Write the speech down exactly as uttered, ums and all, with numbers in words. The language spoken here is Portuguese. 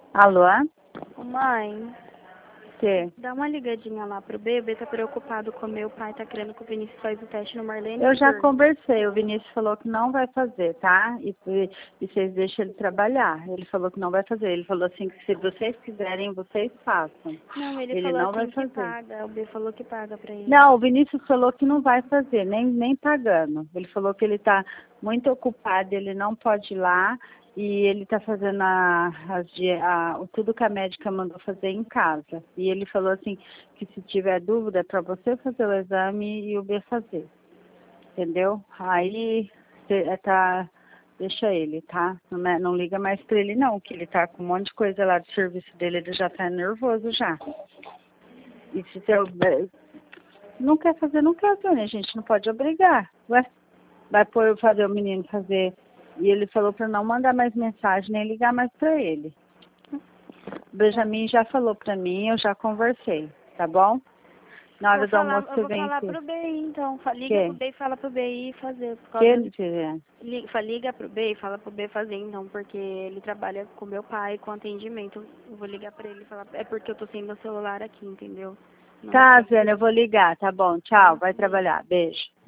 Alô? Ô, mãe, Que? dá uma ligadinha lá pro B. O B tá preocupado com o meu pai, tá querendo que o Vinícius faz o teste no Marlene. Eu já Igor. conversei, o Vinícius falou que não vai fazer, tá? E, e, e vocês deixam ele trabalhar. Ele falou que não vai fazer. Ele falou assim que se vocês quiserem, vocês façam. Não, ele, Ele falou não vai assim que fazer. paga. O B falou que paga pra ele. Não, o Vinícius falou que não vai fazer, nem, nem pagando. Ele falou que ele está muito ocupado, ele não pode ir lá e ele está fazendo a, as di- a, o- tudo que a médica mandou fazer em casa. E ele falou assim que se tiver dúvida é para você fazer o exame e o B fazer. Entendeu? Aí cê, é, tá, deixa ele, tá? Não, é- não liga mais para ele não, que ele tá com um monte de coisa lá do serviço dele, ele já tá nervoso já. E se seu, não quer fazer, não quer fazer, né? A gente não pode obrigar. Ué, vai pôr, fazer o menino fazer. E ele falou para não mandar mais mensagem, nem ligar mais para ele. O Benjamin já falou para mim, eu já conversei, tá bom? Na Vou hora do falar, almoço eu você vou vem falar aqui. pro B I, então. Fa- Liga pro Que? B I e fala pro B I fazer. Por Que causa... ele fizer? Li- fa- Liga pro B I e fala pro B fazer, então, porque ele trabalha com meu pai com atendimento. Eu vou ligar pra ele e falar. É porque eu tô sem meu celular aqui, entendeu? Não Tá, tem. Zena, eu vou ligar, tá bom. Tchau, vai trabalhar. Beijo.